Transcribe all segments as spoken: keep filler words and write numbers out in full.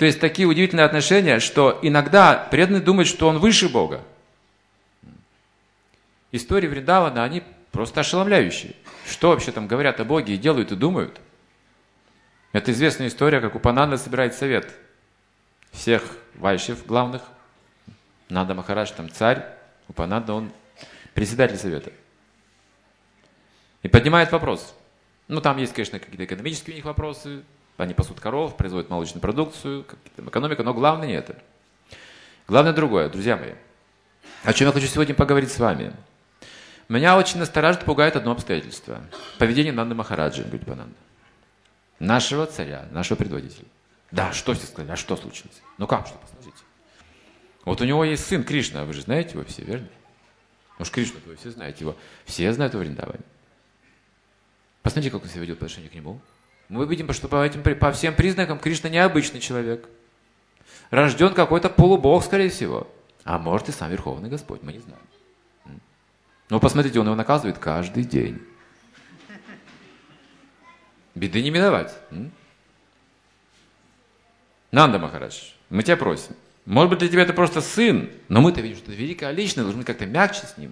То есть такие удивительные отношения, что иногда преданный думает, что он выше Бога. Истории Вриндавана, они просто ошеломляющие. Что вообще там говорят о Боге и делают и думают? Это известная история, как Упананда собирает совет всех вайшев главных. Нанда Махарадж там царь, Упананда он председатель совета. И поднимает вопрос. Ну там есть, конечно, какие-то экономические у них вопросы. Они пасут коров, производят молочную продукцию, экономика, но главное не это. Главное другое, друзья мои. О чем я хочу сегодня поговорить с вами. Меня очень настораживает, пугает одно обстоятельство. Поведение Нанды Махараджа, Гурдипананда. Нашего царя, нашего предводителя. Да, что все сказали, а что случилось? Ну как, что, посмотрите. Вот у него есть сын Кришна, вы же знаете его все, верно? Может, Кришну вы все знаете его. Все знают о Вриндаване. Посмотрите, как он себя ведет по отношению к нему. Мы видим, что по, этим, по всем признакам Кришна необычный человек. Рожден какой-то полубог, скорее всего. А может и сам Верховный Господь, мы не знаем. Но посмотрите, он его наказывает каждый день. Беды не миновать. Нанда Махарадж, мы тебя просим. Может быть, для тебя это просто сын, но мы-то видим, что это великая личность, должны как-то мягче с ним.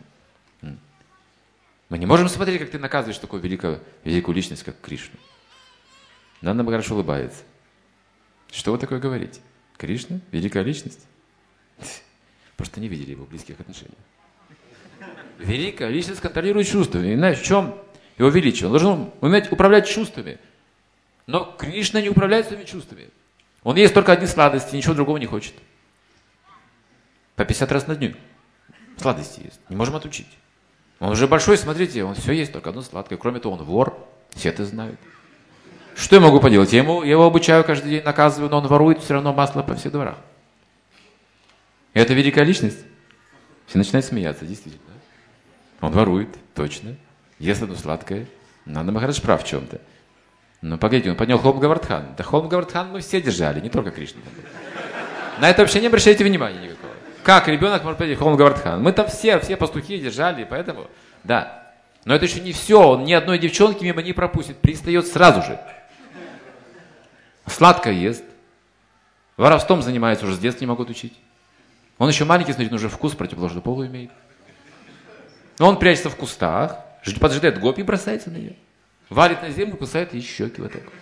Мы не можем смотреть, как ты наказываешь такую великую, великую личность, как Кришну. Нанда Махарадж улыбается. Что вы такое говорите? Кришна? Великая личность? Просто не видели его близких отношений. Великая личность контролирует чувствами. И знаешь, в чем его величие? Он должен уметь управлять чувствами. Но Кришна не управляет своими чувствами. Он ест только одни сладости, ничего другого не хочет. По пятьдесят раз на дню. Сладости ест. Не можем отучить. Он уже большой, смотрите, он все есть, только одно сладкое. Кроме того, он вор. Все это знают. Что я могу поделать? Я, ему, я его обучаю каждый день, наказываю, но он ворует все равно масло по всех дворах. И это великая личность. Все начинают смеяться, действительно. Он ворует, точно. Ест одно сладкое. Нанда Махарадж прав в чем-то. Но погодите, он поднял Холм Гавардхан. Да Холм Гавардхан мы все держали, не только Кришна. На это вообще не обращайте внимания никакого. Как ребенок может поднять Холм Гавардхан? Мы там все, все пастухи держали, поэтому, да. Но это еще не все. Он ни одной девчонки мимо не пропустит. Пристает сразу же. Сладкое ест. Воровством занимается, уже с детства не могут учить. Он еще маленький, смотрит, он уже вкус противоположного пола имеет. Но он прячется в кустах, поджидает гопи и бросается на нее. Валит на землю, кусает ей щеки вот так.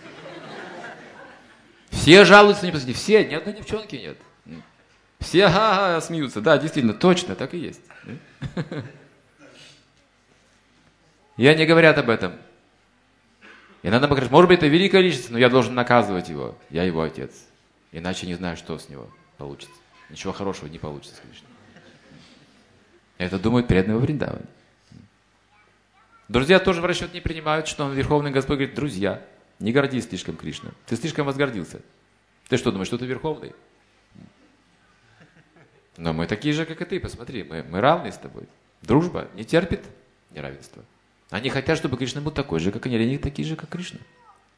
Все жалуются, не посмотрите, все, ни одной девчонки нет. Все ага, смеются. Да, действительно, точно, так и есть. И они говорят об этом. И надо бы говорить, может быть, это великая личность, но я должен наказывать его. Я его отец. Иначе не знаю, что с него получится. Ничего хорошего не получится, конечно. Это думают преданные во Вриндаване. Друзья тоже в расчет не принимают, что он Верховный Господь говорит, друзья, не гордись слишком, Кришна. Ты слишком возгордился. Ты что, думаешь, что ты Верховный? Но мы такие же, как и ты, посмотри, мы, мы равны с тобой. Дружба не терпит неравенства. Они хотят, чтобы Кришна был такой же, как они, они такие же, как Кришна.